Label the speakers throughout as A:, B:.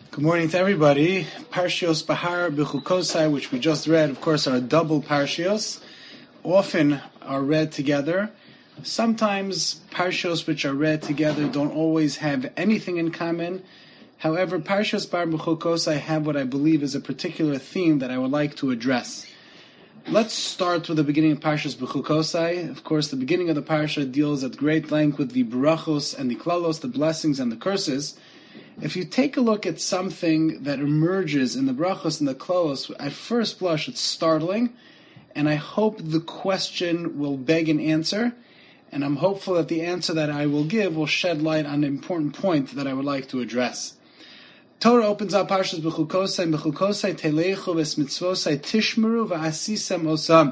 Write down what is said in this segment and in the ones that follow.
A: Good morning to everybody. Parshios Bahar B'chukosai, which we just read, of course, are double parshios. Often are read together. Sometimes parshios which are read together don't always have anything in common. However, Parshios Bahar B'chukosai have what I believe is a particular theme that I would like to address. Let's start with the beginning of Parshios B'chukosai. Of course, the beginning of the parsha deals at great length with the brachos and the klalos, the blessings and the curses. If you take a look at something that emerges in the brachos and the klalos, at first blush it's startling, and I hope the question will beg an answer, and I'm hopeful that the answer that I will give will shed light on an important point that I would like to address. Torah opens up Parshas B'chukosai telechu v'smitzvosai tishmeru v'asisem osam.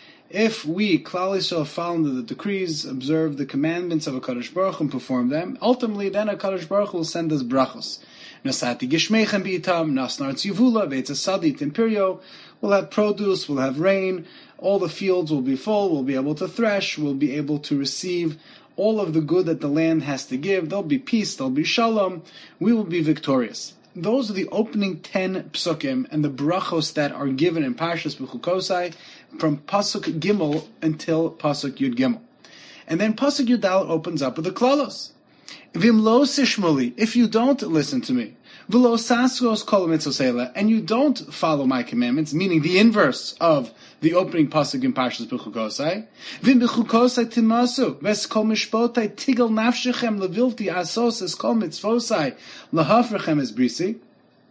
A: If we, Klal Yisrael, follow the decrees, observe the commandments of HaKadosh Baruch Hu and perform them, ultimately then HaKadosh Baruch Hu will send us brachos. Nasati gishmeichem b'itam, nasnar tzivula, ve'etz asadit imperio, we'll have produce, we'll have rain, all the fields will be full, we'll be able to thresh, we'll be able to receive all of the good that the land has to give, there'll be peace, there'll be shalom, we will be victorious. Those are the opening 10 psukim and the brachos that are given in Parshas B'chukosai from Pasuk Gimel until Pasuk Yud Gimel. And then Pasuk Yud Dal opens up with the klalos. Vim lo sishmoli, if you don't listen to me, v'lo saskos kol mitzvosela, and you don't follow my commandments, meaning the inverse of the opening pasuk in Parshas B'chukosai, vim b'chukosai timasu, ves kol mishpotai tigel nafshechem levilti asos es kol mitzvosai lahafrechem es brisi.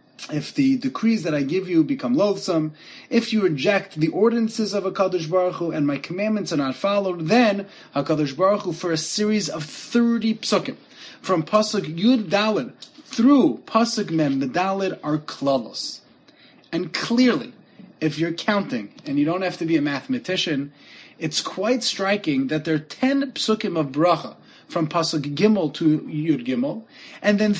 A: If the decrees that I give you become loathsome, if you reject the ordinances of HaKadosh Baruch Hu and my commandments are not followed, then HaKadosh Baruch Hu, for a series of 30 psukim, from Pasuk Yud Daled through Pasuk Mem, the Daled are klalos. And clearly, if you're counting, and you don't have to be a mathematician, it's quite striking that there are 10 psukim of bracha, from Pasuk Gimel to Yud Gimel, and then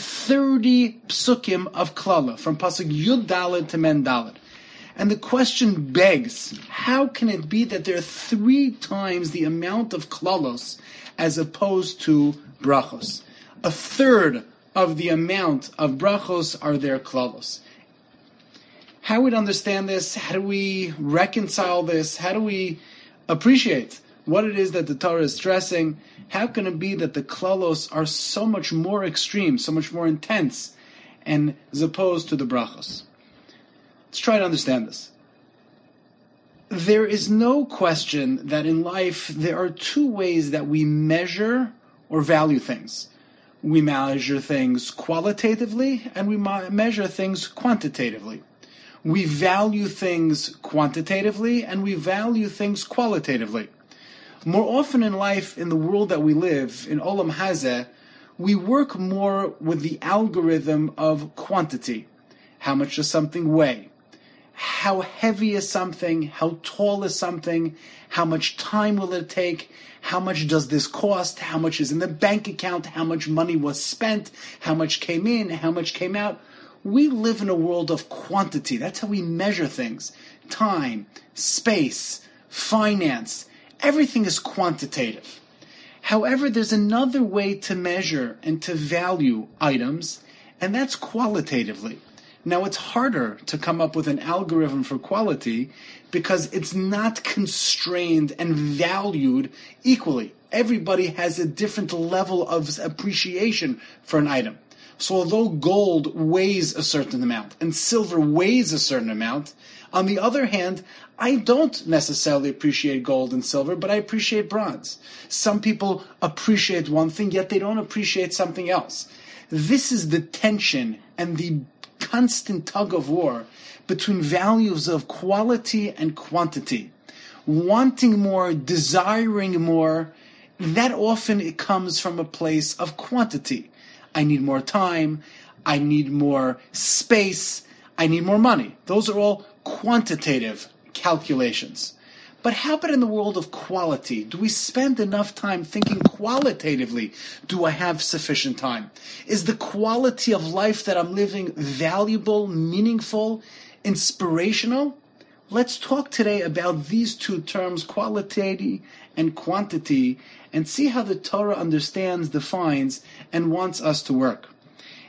A: 30 psukim of klala, from Pasuk Yud Daled to Men Daled. And the question begs, how can it be that there are 3 times the amount of klalos as opposed to brachos? A third of the amount of brachos are there klalos. How do we understand this? How do we reconcile this? How do we appreciate what it is that the Torah is stressing? How can it be that the klalos are so much more extreme, so much more intense, and as opposed to the brachos? Let's try to understand this. There is no question that in life there are 2 ways that we measure or value things. We measure things qualitatively and we measure things quantitatively. We value things quantitatively and we value things qualitatively. More often in life, in the world that we live, in Olam Hazeh, we work more with the algorithm of quantity. How much does something weigh? How heavy is something? How tall is something? How much time will it take? How much does this cost? How much is in the bank account? How much money was spent? How much came in? How much came out? We live in a world of quantity. That's how we measure things. Time, space, finance. Everything is quantitative. However, there's another way to measure and to value items, and that's qualitatively. Now, it's harder to come up with an algorithm for quality because it's not constrained and valued equally. Everybody has a different level of appreciation for an item. So although gold weighs a certain amount and silver weighs a certain amount, on the other hand, I don't necessarily appreciate gold and silver, but I appreciate bronze. Some people appreciate one thing, yet they don't appreciate something else. This is the tension and the constant tug of war between values of quality and quantity. Wanting more, desiring more, that often it comes from a place of quantity. I need more time, I need more space, I need more money. Those are all quantitative calculations. But how about in the world of quality? Do we spend enough time thinking qualitatively? Do I have sufficient time? Is the quality of life that I'm living valuable, meaningful, inspirational? Let's talk today about these 2 terms, quality and quantity, and see how the Torah understands, defines, and wants us to work.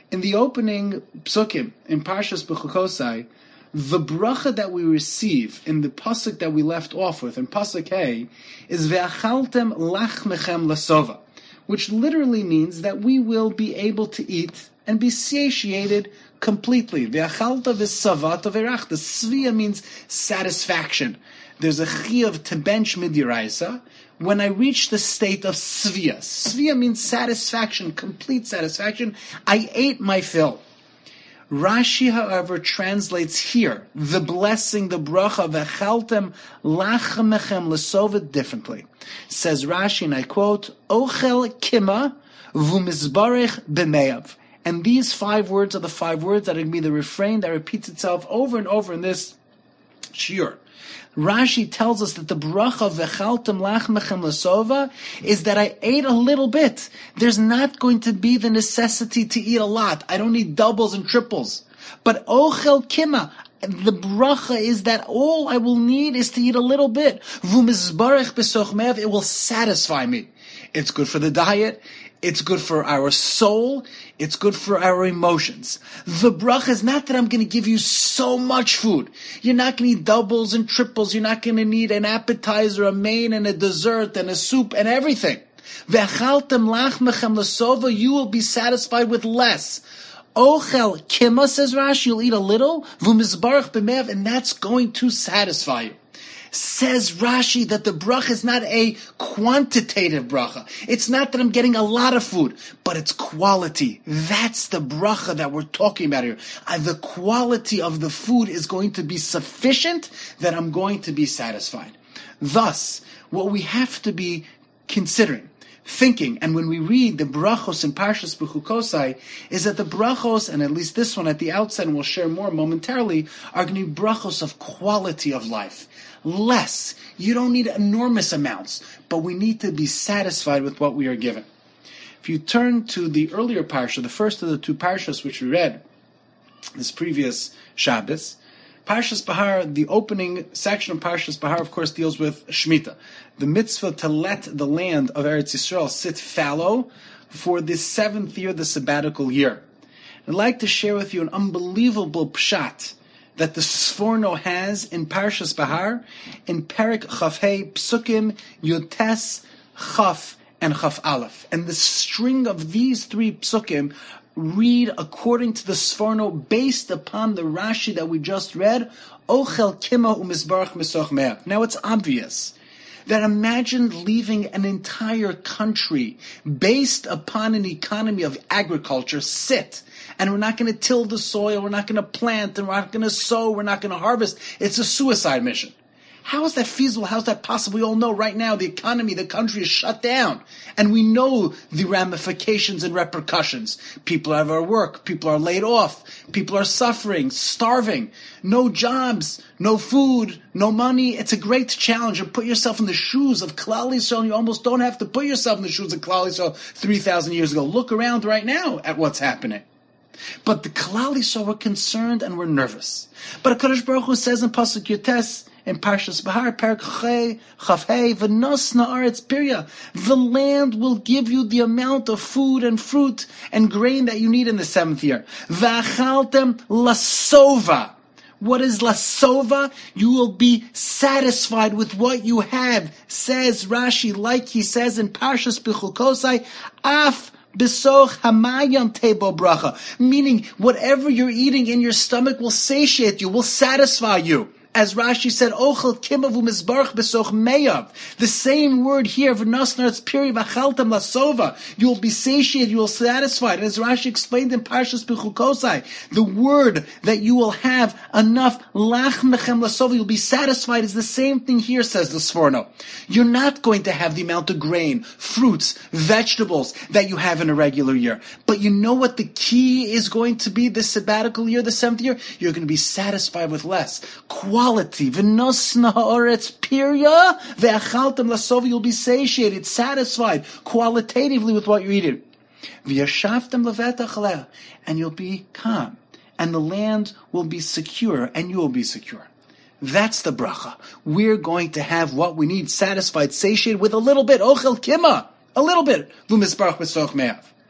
A: In the opening psukim in Parshas Bechukosai, the bracha that we receive in the pasuk that we left off with, in pasuk Hey, is ve'achaltem lachmechem lasova, which literally means that we will be able to eat and be satiated completely. Ve'achalta v'savata ve'rach. The svia means satisfaction. There's a chiyuv to bench midiraisa when I reach the state of svia. Svia means satisfaction, complete satisfaction. I ate my fill. Rashi, however, translates here the blessing, the bracha, v'chaltem lachamechem lesova differently. Says Rashi, and I quote, Ochel kima v'mizbarech b'meyav. And these 5 words are the 5 words that are going to be the refrain that repeats itself over and over in this shiur. Rashi tells us that the bracha v'chaltem lachamechem lesova is that I ate a little bit. There's not going to be the necessity to eat a lot. I don't need doubles and triples. But ochel kima, the bracha is that all I will need is to eat a little bit. V'mizbarech b'soch me'av, it will satisfy me. It's good for the diet. It's good for our soul. It's good for our emotions. The bracha is not that I'm going to give you so much food. You're not going to need doubles and triples. You're not going to need an appetizer, a main, and a dessert, and a soup, and everything. Ve'achaltem lachmechem lesova, you will be satisfied with less. Ochel kima, says Rashi, you'll eat a little. V'mizbarach b'me'av, and that's going to satisfy you. Says Rashi that the bracha is not a quantitative bracha. It's not that I'm getting a lot of food, but it's quality. That's the bracha that we're talking about here. The quality of the food is going to be sufficient that I'm going to be satisfied. Thus, what we have to be considering, thinking, and when we read the brachos in Parshas Bechukosai, is that the brachos, and at least this one at the outset, and we'll share more momentarily, are going to be brachos of quality of life. Less. You don't need enormous amounts, but we need to be satisfied with what we are given. If you turn to the earlier parsha, the first of the 2 parshas which we read this previous Shabbos, Parshas Bahar, the opening section of Parshas Bahar, of course, deals with Shemitah, the mitzvah to let the land of Eretz Yisrael sit fallow for the 7th year, the sabbatical year. I'd like to share with you an unbelievable pshat that the Sforno has in Parshas Bahar, in Perek Chafhei, Psukim, Yotes, Chaf, and Chaf Aleph. And the string of these 3 Psukim read according to the Sforno, based upon the Rashi that we just read, Ochel kima u'mizbarach misoch me'av. Now it's obvious that imagine leaving an entire country based upon an economy of agriculture sit, and we're not going to till the soil, we're not going to plant, and we're not going to sow, we're not going to harvest. It's a suicide mission. How is that feasible? How is that possible? We all know right now the economy, the country is shut down. And we know the ramifications and repercussions. People are out of work. People are laid off. People are suffering, starving. No jobs, no food, no money. It's a great challenge. And put yourself in the shoes of Klal Yisrael. You almost don't have to put yourself in the shoes of Klal Yisrael 3,000 years ago. Look around right now at what's happening. But the Klal Yisrael were concerned and were nervous. But HaKadosh Baruch Hu says in Pasuk Yotes, in Parshas Bahar, Perek Chafhei, V'nosna Aretz Pirya, the land will give you the amount of food and fruit and grain that you need in the 7th year. V'achaltem lasova. What is lasova? You will be satisfied with what you have, says Rashi, like he says in Parshas Bechukosai, Af B'soch hamayam tebo bracha, meaning whatever you're eating in your stomach will satiate you, will satisfy you. As Rashi said, Ochel kimav u'mizbarach b'soch meyav. The same word here, v'nosnar's piri v'chaltam lasova. You will be satiated, you will be satisfied. And as Rashi explained in Parshas Bechukosai, the word that you will have enough lachmechem lasova, you'll be satisfied, is the same thing here, says the Sforno. You're not going to have the amount of grain, fruits, vegetables that you have in a regular year. But you know what the key is going to be this sabbatical year, the 7th year? You're going to be satisfied with less. Quality. V'nosna ha'aretz pirya ve'achaltem lasova. You'll be satiated, satisfied, qualitatively with what you're eating. V'yashavtem levetach aleh. And you'll be calm. And the land will be secure, and you will be secure. That's the bracha. We're going to have what we need, satisfied, satiated with a little bit. Ochel kima. A little bit. V'mizbarach b'soch me'av.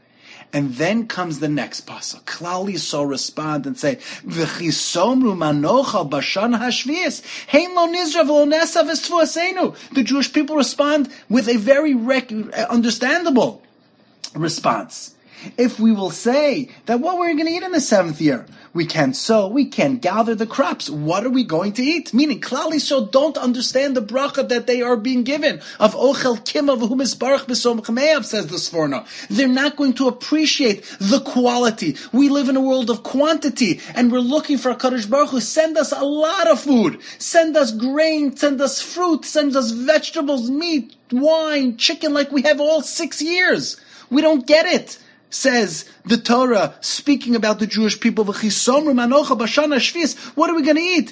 A: And then comes the next pasuk. Klal Yisrael respond and say, "V'chisomru manocha b'shana hashvius, hein lo nizra v'lo nesa v'stfuasenu." The Jewish people respond with a very understandable response. If we will say that what we're going to eat in the 7th year, we can't sow, we can't gather the crops, what are we going to eat? Meaning, Klal Yisrael don't understand the bracha that they are being given of Ochel Kim of Humis Baruch B'Som Chameav, says the Sforno. They're not going to appreciate the quality. We live in a world of quantity, and we're looking for a Kadosh Baruch Hu. Send us a lot of food. Send us grain, send us fruit, send us vegetables, meat, wine, chicken, like we have all 6 years. We don't get it. Says the Torah, speaking about the Jewish people, what are we going to eat?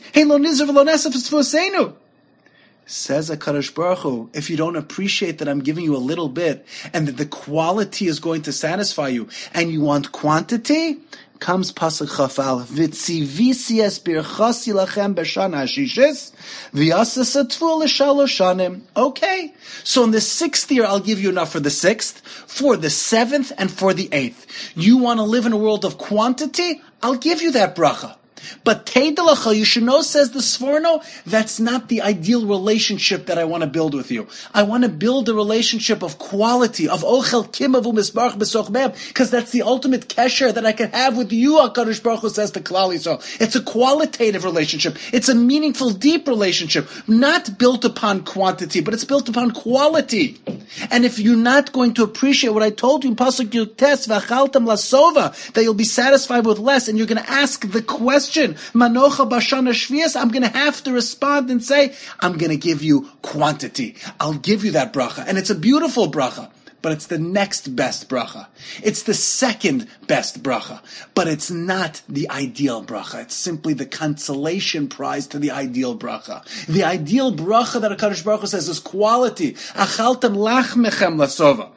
A: Says HaKadosh Baruch Hu, if you don't appreciate that I'm giving you a little bit, and that the quality is going to satisfy you, and you want quantity, comes pasuk chafal, v'tzivisi es birchasi lachem b'shana hashishis, v'yasasatvu l'shalosh shanim. Okay, so in the 6th year, I'll give you enough for the 6th, for the 7th, and for the 8th. You want to live in a world of quantity? I'll give you that bracha. But Teidelacha, you should know, says the Sforno, that's not the ideal relationship that I want to build with you. I want to build a relationship of quality, of Ochel Kim Avu Misbarach B'Soch Me'av, because that's the ultimate kesher that I can have with you, HaKadosh Baruch Hu, says to Klal Yisrael. It's a qualitative relationship. It's a meaningful, deep relationship, not built upon quantity, but it's built upon quality. And if you're not going to appreciate what I told you in Pasuk Yutes, V'achaltam Lasova, that you'll be satisfied with less, and you're going to ask the question, Manocha Bashana Shvias, I'm going to have to respond and say, I'm going to give you quantity. I'll give you that bracha. And it's a beautiful bracha. But it's the next best bracha. It's the second best bracha. But it's not the ideal bracha. It's simply the consolation prize to the ideal bracha. The ideal bracha that HaKadosh Baruch Hu says is quality. Achaltem lachmechem lasova.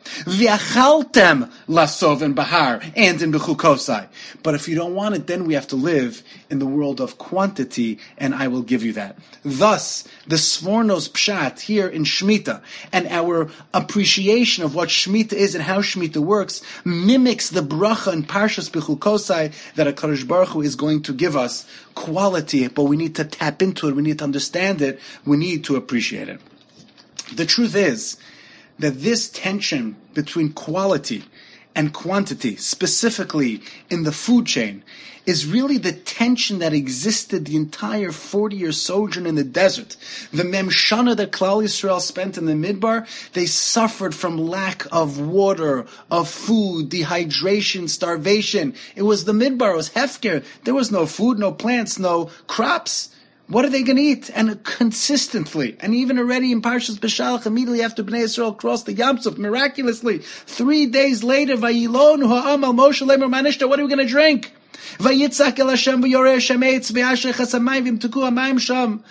A: V'achaltem lasov in Bahar and in Bechukosai. But if you don't want it, then we have to live in the world of quantity, and I will give you that. Thus, the Sforno's pshat here in Shemitah, and our appreciation of what Shemitah is and how Shemitah works, mimics the bracha in Parshas Bechukosai that HaKadosh Baruch Hu is going to give us quality, but we need to tap into it, we need to understand it, we need to appreciate it. The truth is that this tension between quality and quantity, specifically in the food chain, is really the tension that existed the entire 40-year sojourn in the desert. The Memshana that Klal Yisrael spent in the Midbar, they suffered from lack of water, of food, dehydration, starvation. It was the Midbar, it was Hefker. There was no food, no plants, no crops. What are they going to eat? And consistently, and even already in Parshas Beshalach, immediately after Bnei Yisrael crossed the Yam Suf, miraculously, 3 days later, Vayilonu ha'am al Moshe lemer manishta, what are we going to drink? Vayitzak el Hashem v'yoreh Hashem eitz v'yasher chasamayim v'imtuku hamayim sham.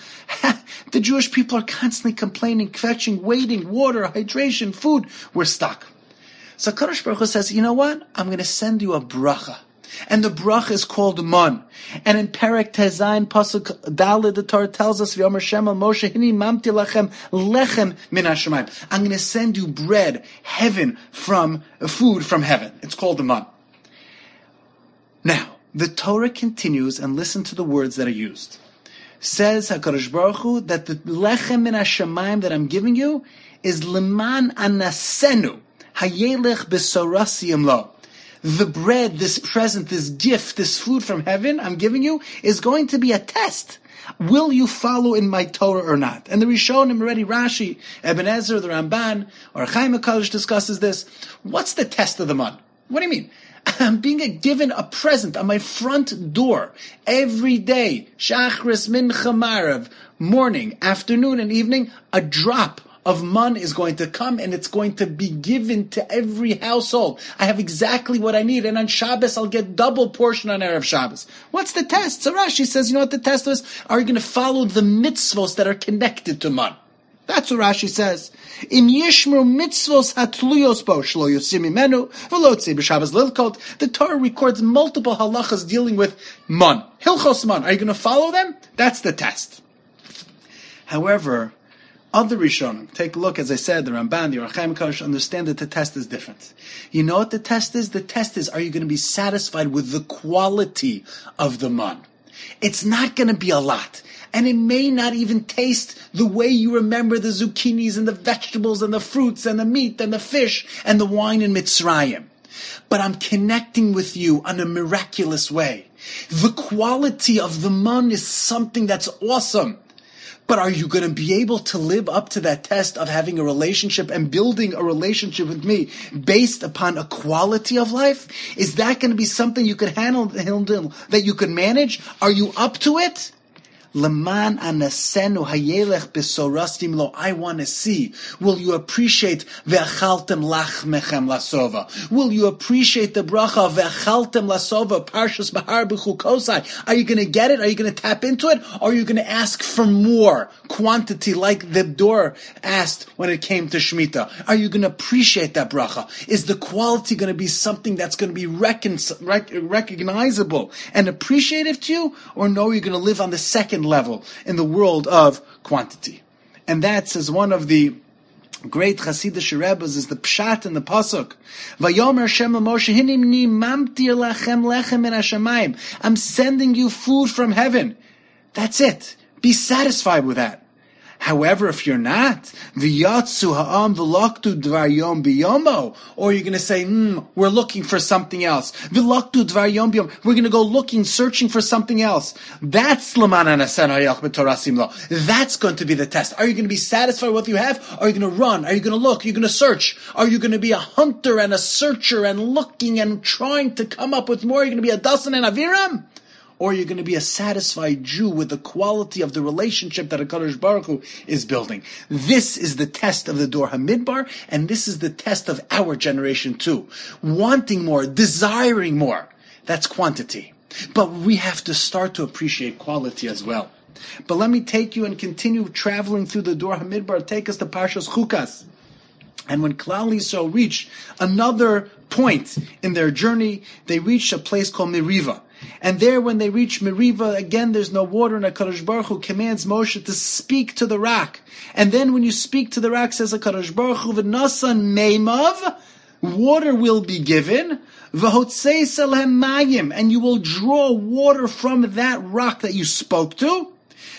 A: The Jewish people are constantly complaining, fetching, waiting, water, hydration, food. We're stuck. So Kadosh Baruch Hu says, you know what? I'm going to send you a bracha. And the bracha is called man. And in Perek Tezayin Pasuk Daled, the Torah tells us, "V'yomer Shem el Moshe, hini mamti lachem lechem min hashamayim." I'm going to send you bread, heaven from food from heaven. It's called the man. Now, the Torah continues, and listen to the words that are used. Says HaKadosh Baruch Hu that the lechem min hashamayim that I'm giving you is leman anasenu hayelech b'sorasiyim lo. The bread, this present, this gift, this food from heaven I'm giving you is going to be a test. Will you follow in my Torah or not? And the Rishonim already, Rashi, Ibn Ezra, the Ramban, or Chaim HaKadosh discusses this. What's the test of the man? What do you mean? I'm being given a present on my front door every day. Shachris, Mincha, Marav, morning, afternoon, and evening, a drop of man is going to come, and it's going to be given to every household. I have exactly what I need, and on Shabbos I'll get double portion on Erev Shabbos. What's the test? So Rashi says, you know what the test was? Are you going to follow the mitzvos that are connected to man? That's what Rashi says. Im yishmru mitzvos hatluyos bo shlo yosim imenu v'lo tzei b'Shabbos lilkot. The Torah records multiple halachas dealing with man. Hilchos man. Are you going to follow them? That's the test. However, Other Rishonim, take a look, as I said, the Ramban, the Ohr HaChaim Kadosh, understand that the test is different. You know what the test is? The test is, are you going to be satisfied with the quality of the man? It's not going to be a lot. And it may not even taste the way you remember the zucchinis and the vegetables and the fruits and the meat and the fish and the wine in Mitzrayim. But I'm connecting with you in a miraculous way. The quality of the man is something that's awesome. But are you going to be able to live up to that test of having a relationship and building a relationship with me based upon a quality of life? Is that going to be something you could handle, that you could manage? Are you up to it? Leman anasenu hayelech besorastim lo. I want to see. Will you appreciate ve'achaltem lachmechem lasova? Will you appreciate the bracha ve'achaltem lasova parshas bahar b'chukosai? Are you going to get it? Are you going to tap into it? Or are you going to ask for more quantity, like the door asked when it came to Shemitah? Are you going to appreciate that bracha? Is the quality going to be something that's going to be recognizable and appreciative to you? Or no, you're going to live on the second level in the world of quantity? And that, says one of the great Hasidic Rebbes, is the pshat in the pasuk. Vayomer Hashem Moshe, Hinimni mamtir lachem lechem min hashamayim. I'm sending you food from heaven. That's it. Be satisfied with that. However, if you're not, v'yatsu ha'am v'laktu dvar yom biyomo, or you're going to say, we're looking for something else. V'laktu dvar yom biyom. We're going to go looking, searching for something else. That's l'man anasen hayach b'torasim lo. That's going to be the test. Are you going to be satisfied with what you have? Are you going to run? Are you going to look? Are you going to search? Are you going to be a hunter and a searcher and looking and trying to come up with more? Are you going to be a Dasan and Aviram? Or you're going to be a satisfied Jew with the quality of the relationship that HaKadosh Baruch Hu is building. This is the test of the Dor HaMidbar, and this is the test of our generation too. Wanting more, desiring more. That's quantity. But we have to start to appreciate quality as well. But let me take you and continue traveling through the Dor HaMidbar. Take us to Parshas Chukas. And when Klal Yisrael reached another point in their journey, they reached a place called Meriva. And there, when they reach Meriva, again, there's no water, and HaKadosh Baruch Hu commands Moshe to speak to the rock. And then when you speak to the rock, says HaKadosh Baruch Hu, v'nasan meimav, water will be given, v'hotzei selhem mayim, and you will draw water from that rock that you spoke to,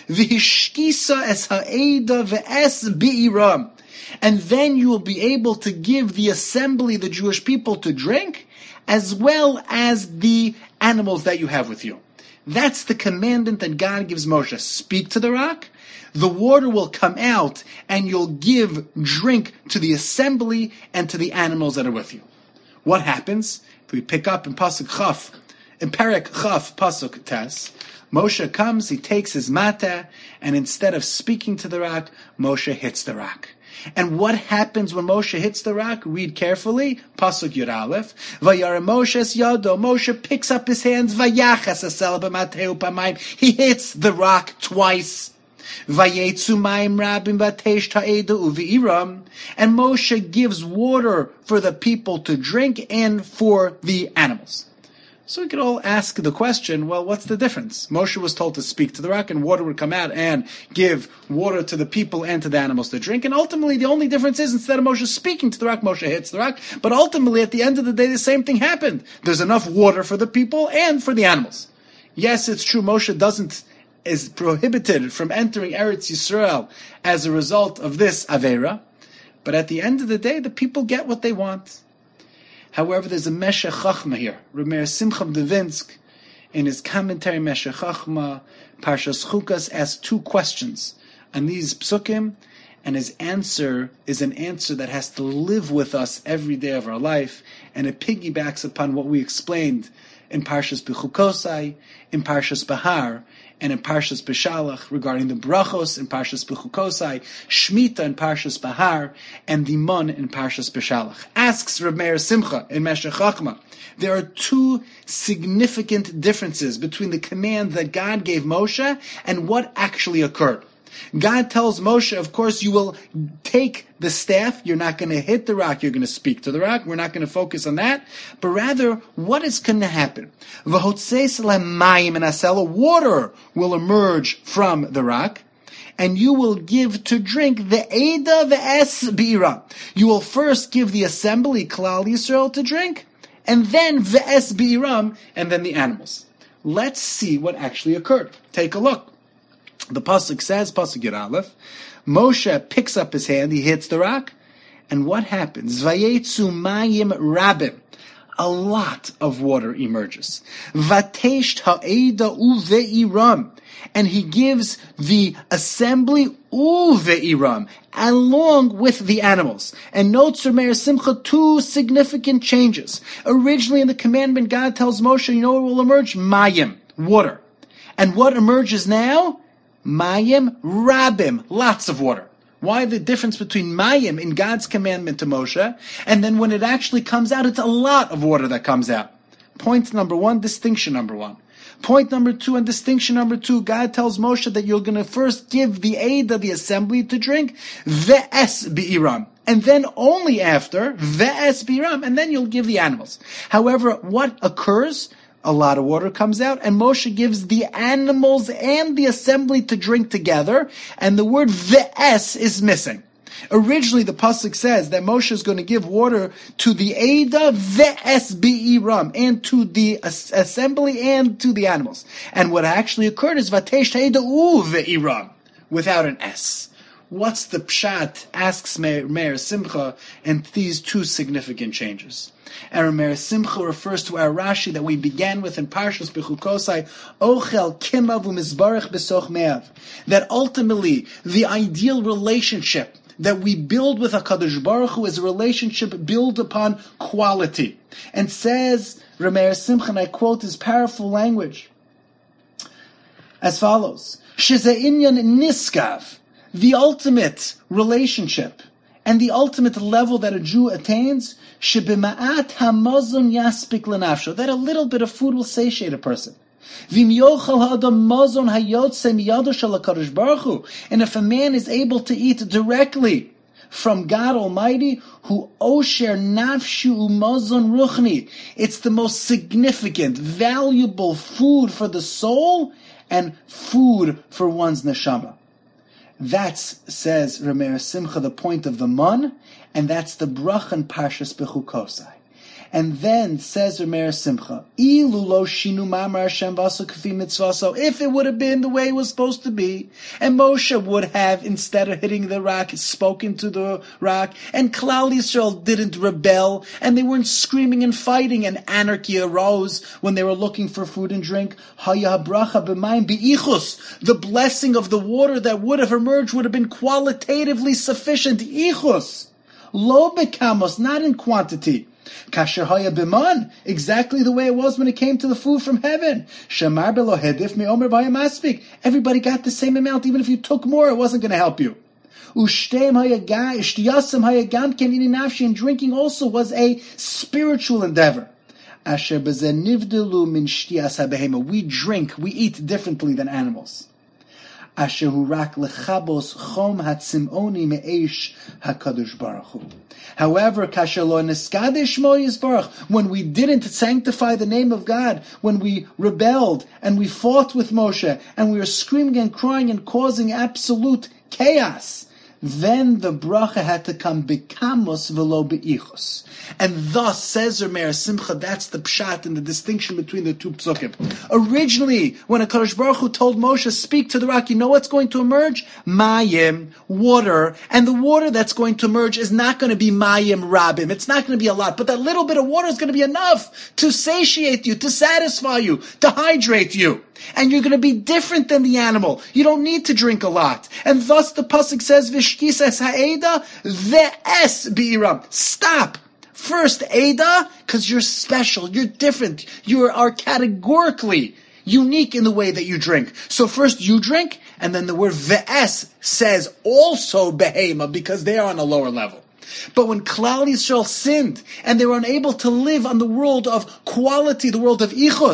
A: v'hishkisa es ha'eda v'es bi'iram. And then you will be able to give the assembly, the Jewish people, to drink, as well as the animals that you have with you. That's the commandment that God gives Moshe. Speak to the rock, the water will come out, and you'll give drink to the assembly and to the animals that are with you. What happens? If we pick up in Pasuk Chaf, in Perek Chaf, Pasuk Tes, Moshe comes, he takes his mateh, and instead of speaking to the rock, Moshe hits the rock. And what happens when Moshe hits the rock? Read carefully. Pasuk Yud Aleph. Vayara Moshe's yado. Moshe picks up his hands. Vayachas asel b'mateu pamayim. He hits the rock twice. Vayetzu mayim rabim v'teish ta'edu uvi'iram. And Moshe gives water for the people to drink and for the animals. So we could all ask the question, well, what's the difference? Moshe was told to speak to the rock and water would come out and give water to the people and to the animals to drink. And ultimately, the only difference is instead of Moshe speaking to the rock, Moshe hits the rock. But ultimately, at the end of the day, the same thing happened. There's enough water for the people and for the animals. Yes, it's true, Moshe is prohibited from entering Eretz Yisrael as a result of this Aveira. But at the end of the day, the people get what they want. However, there's a Meshech Chachma here. Rameir Simcha Devinsk, in his commentary Meshech Chachma, Parshas Chukas, asks two questions on these psukim, and his answer is an answer that has to live with us every day of our life, and it piggybacks upon what we explained in Parshas Bechukosai, in Parshas Bahar, and in Parshas Beshalach regarding the brachos in Parshas Bechukosai, Shemitah in Parshas Bahar, and the Mon in Parshas Beshalach. Asks Reb Meir Simcha in Meshech Chachma, there are two significant differences between the command that God gave Moshe and what actually occurred. God tells Moshe, of course, you will take the staff, you're not going to hit the rock, you're going to speak to the rock, we're not going to focus on that, but rather, what is going to happen? Water will emerge from the rock, and you will give to drink the Eda Ve'es Bira. You will first give the assembly, Klal Yisrael, to drink, and then Ve'es Biram, and then the animals. Let's see what actually occurred. Take a look. The Pasuk says, Pasuk Yud Aleph, Moshe picks up his hand, he hits the rock, and what happens? Vayetzu mayim rabim. A lot of water emerges. Vatesht ha'eda uve'iram. And he gives the assembly uve'iram, along with the animals. And notes from Meir Simcha two significant changes. Originally in the commandment, God tells Moshe, you know what will emerge? Mayim, water. And what emerges now? Mayim rabim, lots of water. Why the difference between mayim in God's commandment to Moshe, and then when it actually comes out, it's a lot of water that comes out? Point number one, distinction number one. Point number two, and distinction number two, God tells Moshe that you're going to first give the Eda, the assembly, to drink, ve'es bi'iram. And then only after, ve'es bi'iram, and then you'll give the animals. However, what occurs? A lot of water comes out, and Moshe gives the animals and the assembly to drink together, and the word ve'es is missing. Originally, the pasuk says that Moshe is going to give water to the Eda ve'es bi'iram, and to the assembly and to the animals. And what actually occurred is vatesh Eda u've'iram, without an S. What's the pshat? Asks Meir Simcha, and these two significant changes. And Meir Simcha refers to our Rashi that we began with in Parshas Bechukosai, Ochel kimav u'mizbarech besoch me'av. That ultimately, the ideal relationship that we build with HaKadosh Baruch Hu is a relationship built upon quality. And says Meir Simcha, and I quote his powerful language, as follows, Sheze inyan niskav, the ultimate relationship and the ultimate level that a Jew attains, shebima'at hamazon yaspik lenafsho, that a little bit of food will satiate a person. And if a man is able to eat directly from God Almighty, who osher nafshu umazon ruchni, it's the most significant, valuable food for the soul and food for one's neshama. That's, says Meir Simcha, the point of the mun, and that's the brach and Parshas Bechukosai. And then says Meir Simcha, Ilu lo shinu mamar Hashem vaso k'fi mitzvaso, if it would have been the way it was supposed to be, and Moshe would have, instead of hitting the rock, spoken to the rock, and Klal Yisrael didn't rebel, and they weren't screaming and fighting, and anarchy arose when they were looking for food and drink. Haya bracha b'mayim bi'ichus, the blessing of the water that would have emerged would have been qualitatively sufficient. Ichus, lo bekamos, not in quantity. Kasher haya b'man, exactly the way it was when it came to the food from heaven. Shamar belo hedif me'omer v'yamaspik. Everybody got the same amount, even if you took more, it wasn't going to help you. Ushtem hayagam, haya gam ken ini nafshi, and drinking also was a spiritual endeavor. Asher b'zeh nivdelu min shtiyas habehema. We drink, we eat differently than animals. Asher hu rak lechabos chom hatzimoni me'esh HaKadosh Baruch Hu. However, kasher lo neskadesh mo yisbarach, when we didn't sanctify the name of God, when we rebelled and we fought with Moshe and we were screaming and crying and causing absolute chaos, then the bracha had to come bekamos velo beichos. And thus, says Meir Simcha, that's the pshat and the distinction between the two psukim. Originally, when HaKadosh Baruch Hu told Moshe, speak to the rock, you know what's going to emerge? Mayim, water. And the water that's going to emerge is not going to be mayim rabim. It's not going to be a lot. But that little bit of water is going to be enough to satiate you, to satisfy you, to hydrate you. And you're going to be different than the animal. You don't need to drink a lot. And thus the pasuk says, Vishkisas ha'eda ve'es bi'iram. Stop. First, Eda, because you're special, you're different, you are categorically unique in the way that you drink. So first you drink, and then the word ve'es says also behema, because they are on a lower level. But when Klal Yisrael sinned, and they were unable to live on the world of quality, the world of ichus,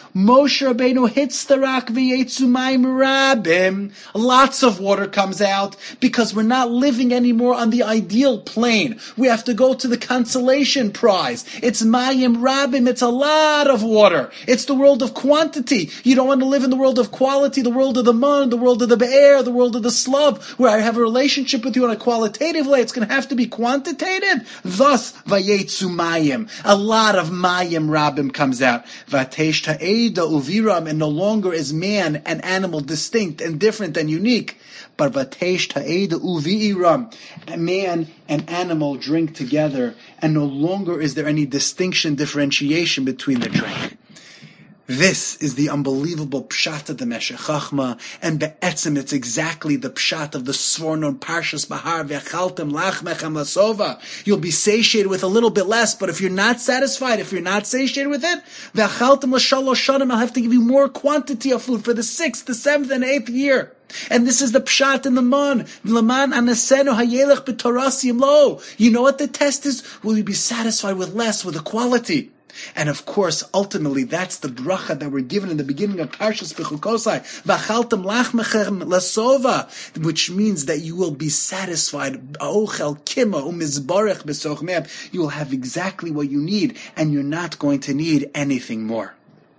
A: Moshe Rabbeinu hits the rock, v'yetzu mayim rabim. Lots of water comes out because we're not living anymore on the ideal plane. We have to go to the consolation prize. It's mayim rabim. It's a lot of water. It's the world of quantity. You don't want to live in the world of quality, the world of the man, the world of the be'er, the world of the slav, where I have a relationship with you on a qualitative way. It's going to have to be quantitative. Thus, vayetzu mayim. A lot of mayim rabim comes out. Vatesh ta'eda uviram, and no longer is man and animal distinct and different and unique. But vatesh ta'eda uviram, man and animal drink together, and no longer is there any distinction, differentiation between the drink. This is the unbelievable pshat of the Meshech Chachma, and be'etzim it's exactly the pshat of the Sfornon Parshas Bahar, ve'achaltem lachmechem lasova. You'll be satiated with a little bit less, but if you're not satisfied, if you're not satiated with it, ve'achaltem l'shalosh shanim, I'll have to give you more quantity of food for the 6th, the 7th, and 8th year. And this is the pshat in the man. V'laman anasenu hayelech b'toras yimlo. You know what the test is? Will you be satisfied with less, with equality? And of course, ultimately, that's the bracha that we're given in the beginning of Parshas Bechukosai, V'achaltem lachmechem lasova, which means that you will be satisfied. Ochel kima umizbarech besochmeim. You will have exactly what you need, and you're not going to need anything more.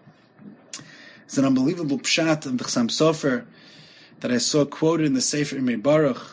A: It's an unbelievable pshat of B'chsam Sofer that I saw quoted in the Sefer Imrei Baruch,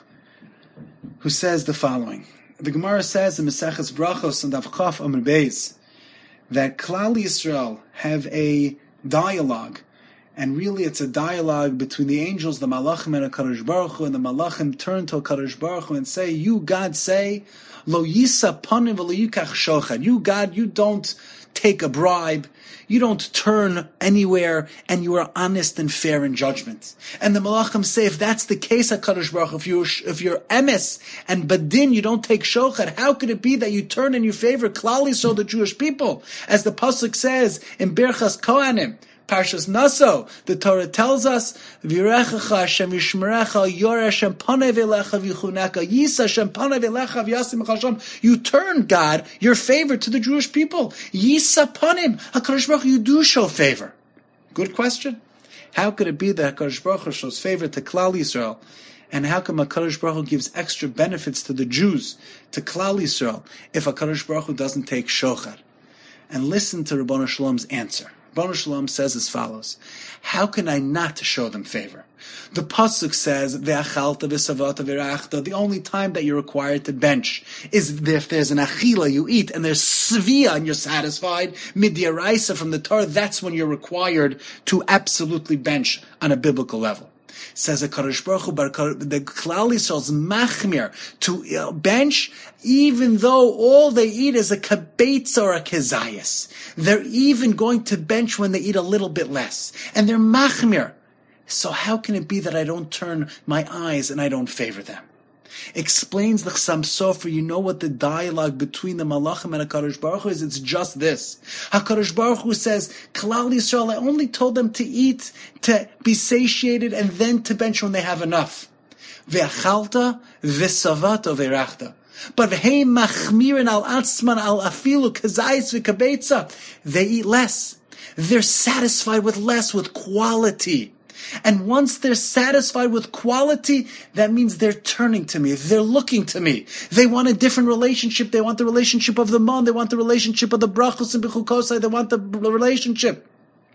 A: who says the following. The Gemara says in Maseches Brachos and Avchaf Amr Beis that Klal Yisrael have a dialogue, and really it's a dialogue between the angels, the Malachim, and HaKadosh Baruch Hu, and the Malachim turn to HaKadosh Baruch Hu and say, you, God, say, Lo yisa panim v'lo yikach shochad. You, God, you don't take a bribe, you don't turn anywhere, and you are honest and fair in judgment. And the Malachim say, if that's the case, HaKadosh Baruch Hu, if you're emes and badin, you don't take shochad, how could it be that you turn and you favor Klal Yisrael, the Jewish people? As the Pasuk says in Birchas Kohanim, Parshas Naso, the Torah tells us, V'yirechecha Hashem yishmerecha yoreh Hashem panei v'elecha v'yichuneka yisa Hashem panei v'elecha v'yasim Hashem. You turn, God, your favor to the Jewish people. Yisa panim. HaKadosh Baruch Hu, you do show favor. Good question. How could it be that HaKadosh Baruch Hu shows favor to Klal Yisrael? And how come HaKadosh Baruch Hu gives extra benefits to the Jews, to Klal Yisrael, if HaKadosh Baruch Hu doesn't take shochad? And listen to Ribbono Shalom's answer. Ribbono Shalom says as follows: how can I not show them favor? The pasuk says, "Ve'achalta v'savata v'rachta." The only time that you're required to bench is if there's an achila, you eat, and there's svia, and you're satisfied. Midyaraisa from the Torah, that's when you're required to absolutely bench on a biblical level. Says a HaKadosh Baruch Hu, the Klal Yisrael's machmir to bench, even though all they eat is a kabetz or a kezayis. They're even going to bench when they eat a little bit less. And they're machmir. So how can it be that I don't turn my eyes and I don't favor them? Explains the Chassam Sofer, you know what the dialogue between the Malachim and HaKadosh Baruch Hu is? It's just this. HaKadosh Baruch Hu says, Klal Yisrael, I only told them to eat, to be satiated, and then to bench when they have enough. Ve'achalta v'savata ve'rachta. But v'hei machmirin al atzman al afilu kazayis v'kabetza. They eat less. They're satisfied with less, with quality. And once they're satisfied with quality, that means they're turning to me. They're looking to me. They want a different relationship. They want the relationship of the man. They want the relationship of the brachos and bechukosai. They want the relationship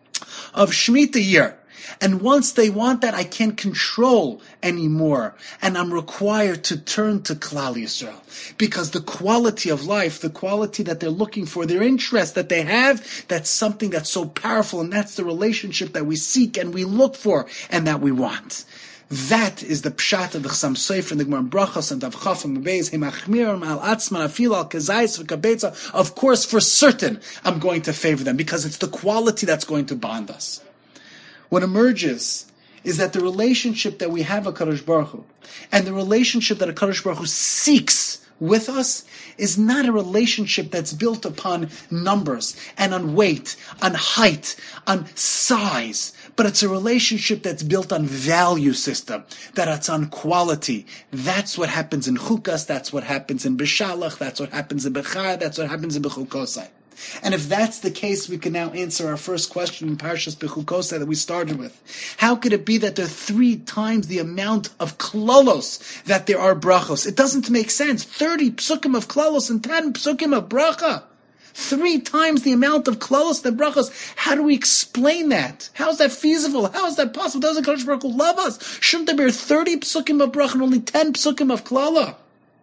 A: of Shemitah year. And once they want that, I can't control anymore. And I'm required to turn to Klal Yisrael. Because the quality of life, the quality that they're looking for, their interest that they have, that's something that's so powerful. And that's the relationship that we seek and we look for and that we want. That is the pshat of the Chassam Sofer and the Gemara Brachos and Avchaf and Beis. Hemachmirim al atzman afil al kazayis v'kabetza. Of course, for certain, I'm going to favor them because it's the quality that's going to bond us. What emerges is that the relationship that we have with HaKadosh Baruch Hu and the relationship that HaKadosh Baruch Hu seeks with us is not a relationship that's built upon numbers and on weight, on height, on size, but it's a relationship that's built on value system, that it's on quality. That's what happens in Chukas, that's what happens in Beshalach, that's what happens in Bechar, that's what happens in Bechukosai. And if that's the case, we can now answer our first question in Parshas Bechukosai that we started with. How could it be that there are 3 times the amount of klalos that there are brachos? It doesn't make sense. 30 psukim of klalos and 10 psukim of bracha. 3 times the amount of klalos than brachos. How do we explain that? How is that feasible? How is that possible? Doesn't Kadosh Baruch Hu love us? Shouldn't there be 30 psukim of bracha and only 10 psukim of klala?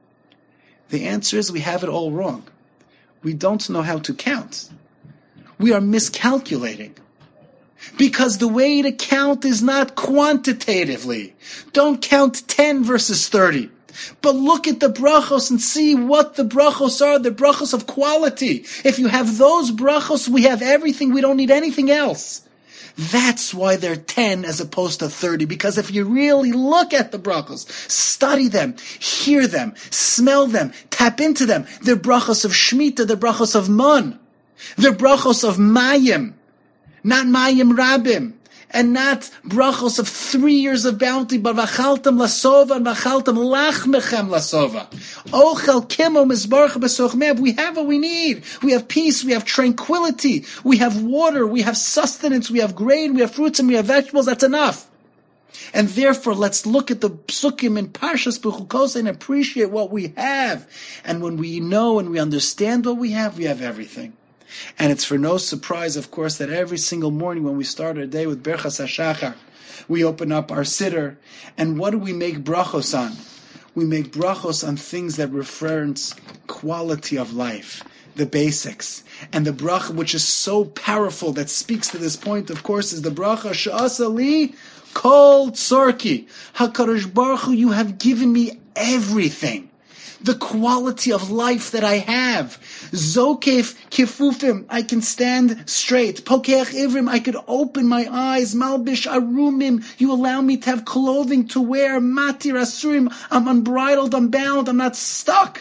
A: The answer is we have it all wrong. We don't know how to count. We are miscalculating. Because the way to count is not quantitatively. Don't count 10 versus 30. But look at the brachos and see what the brachos are, the brachos of quality. If you have those brachos, we have everything, we don't need anything else. That's why they're 10 as opposed to 30, because if you really look at the brachos, study them, hear them, smell them, tap into them, they're brachos of Shemitah, they're brachos of Mon, they're brachos of Mayim, not Mayim Rabim, and not brachos of 3 years of bounty, but v'achaltem lasova and v'achaltem lachmechem lasova. Ochel kimo mizbarach b'sochmev. We have what we need. We have peace, we have tranquility, we have water, we have sustenance, we have grain, we have fruits, and we have vegetables. That's enough. And therefore, let's look at the psukim in Parshas Bechukosai and appreciate what we have. And when we know and we understand what we have everything. And it's for no surprise, of course, that every single morning when we start our day with Berchas HaShachar, we open up our siddur, and what do we make brachos on? We make brachos on things that reference quality of life, the basics. And the bracha, which is so powerful, that speaks to this point, of course, is the bracha, She'asa li kol tzorki. HaKadosh Baruch Hu, you have given me everything. The quality of life that I have. Zokef kifufim, I can stand straight. Pokeach ivrim, I could open my eyes. Malbish arumim, you allow me to have clothing to wear. Matir asurim, I'm unbridled, I'm bound, I'm not stuck.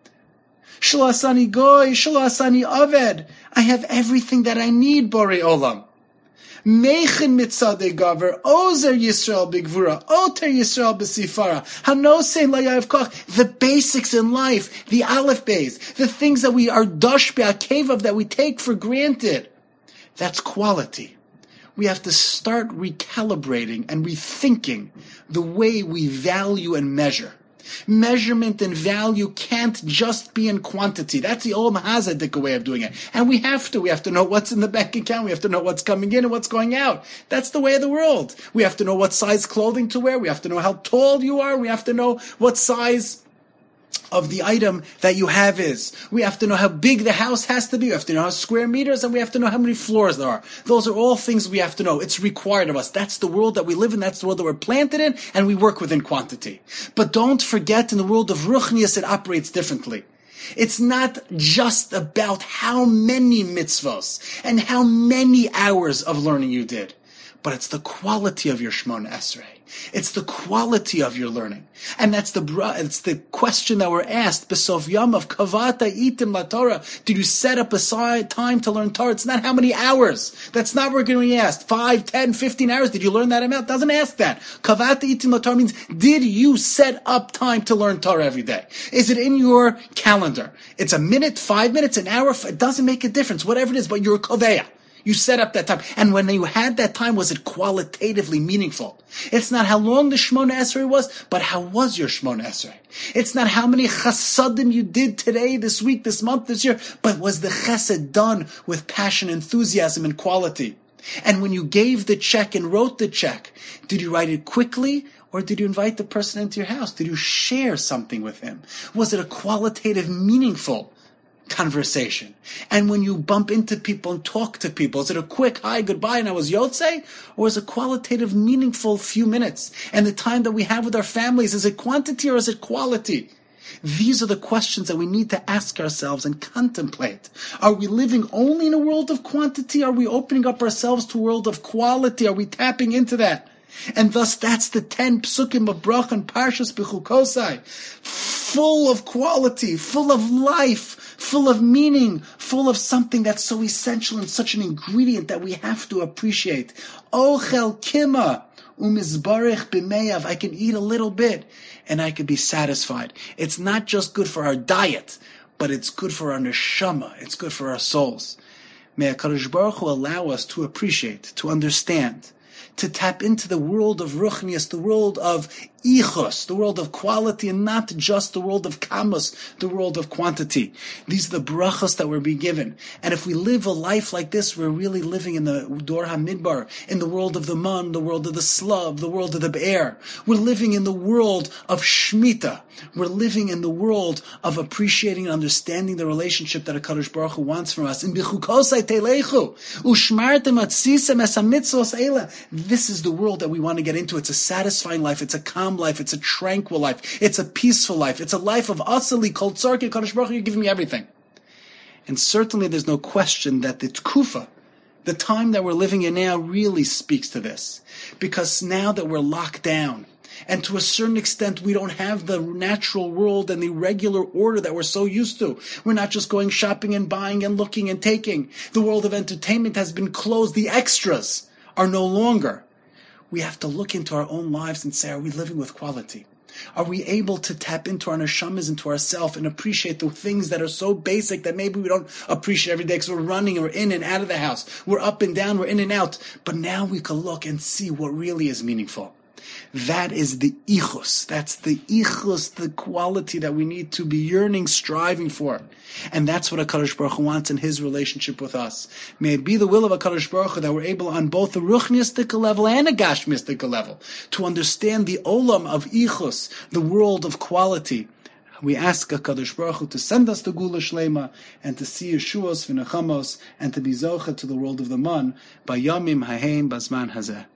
A: Shelo asani goy, shelo asani aved, I have everything that I need, Borei Olam. Meichin mitzadei gaver, ozer Yisrael b'gvura, oter Yisrael b'sifara, hanosein layav koch, the basics in life, the aleph beis, the things that we are dash be'akevav, that we take for granted. That's quality. We have to start recalibrating and rethinking the way we value and measure. Measurement and value can't just be in quantity. That's the old Mahazadik way of doing it. And we have to know what's in the bank account. We have to know what's coming in and what's going out. That's the way of the world. We have to know what size clothing to wear. We have to know how tall you are. We have to know what size of the item that you have is. We have to know how big the house has to be. We have to know how square meters, and we have to know how many floors there are. Those are all things we have to know. It's required of us. That's the world that we live in. That's the world that we're planted in, and we work within quantity. But don't forget, in the world of Ruchnius, it operates differently. It's not just about how many mitzvos and how many hours of learning you did, but it's the quality of your Shmona Esrei. It's the quality of your learning. And it's the question that we're asked, B'sof Yamav, Kavata itim la Torah. Did you set up aside time to learn Torah? It's not how many hours. That's not what we're going to be asked. 5, 10, 15 hours. Did you learn that amount? It doesn't ask that. Kavata itim la Torah means, did you set up time to learn Torah every day? Is it in your calendar? It's a minute, 5 minutes, an hour. It doesn't make a difference, whatever it is, but you're a koveya. You set up that time. And when you had that time, was it qualitatively meaningful? It's not how long the Shmona Esrei was, but how was your Shmona Esrei? It's not how many chasadim you did today, this week, this month, this year, but was the chesed done with passion, enthusiasm, and quality? And when you gave the check and wrote the check, did you write it quickly? Or did you invite the person into your house? Did you share something with him? Was it a qualitative, meaningful conversation? And when you bump into people and talk to people, is it a quick hi, goodbye, and I was Yotzei? Or is it qualitative, meaningful few minutes? And the time that we have with our families, is it quantity or is it quality? These are the questions that we need to ask ourselves and contemplate. Are we living only in a world of quantity? Are we opening up ourselves to a world of quality? Are we tapping into that? And thus, that's the 10 psukim of Bracha and Parshas Bechukosai, full of quality, full of life, full of meaning, full of something that's so essential and such an ingredient that we have to appreciate. Ochel kima umizbarich b'meyav. I can eat a little bit and I can be satisfied. It's not just good for our diet, but it's good for our neshama, it's good for our souls. May HaKadosh Baruch Hu allow us to appreciate, to understand, to tap into the world of ruchnius, the world of ichus, the world of quality, and not just the world of kamus, the world of quantity. These are the brachos that we're being given. And if we live a life like this, we're really living in the Dor HaMidbar, in the world of the man, the world of the slav, the world of the be'er. We're living in the world of Shemitah. We're living in the world of appreciating and understanding the relationship that HaKadosh Baruch Hu wants from us. In B'chukosai Teilechu, Ushmartem Atzisem Es HaMitzvos Eila. This is the world that we want to get into. It's a satisfying life. It's a calm life. It's a tranquil life. It's a peaceful life. It's a life of Asali, Kol Tzarki, HaKadosh Baruch Hu, you're giving me everything. And certainly there's no question that the Tkufa, the time that we're living in now, really speaks to this. Because now that we're locked down, and to a certain extent, we don't have the natural world and the regular order that we're so used to. We're not just going shopping and buying and looking and taking. The world of entertainment has been closed. The extras are no longer. We have to look into our own lives and say, are we living with quality? Are we able to tap into our neshamas, into ourselves, and appreciate the things that are so basic that maybe we don't appreciate every day because we're running, we're in and out of the house, we're up and down, we're in and out. But now we can look and see what really is meaningful. That is the ichus. That's the ichus, the quality that we need to be yearning, striving for. And that's what HaKadosh Baruch Hu wants in His relationship with us. May it be the will of HaKadosh Baruch Hu that we're able on both the ruchnistic level and a gashmistic level to understand the olam of ichus, the world of quality. We ask HaKadosh Baruch Hu to send us the Gula Shlema and to see Yeshuos v'nechamos and to be zocha to the world of the man by Yamim Haheim Bazman Hazeh.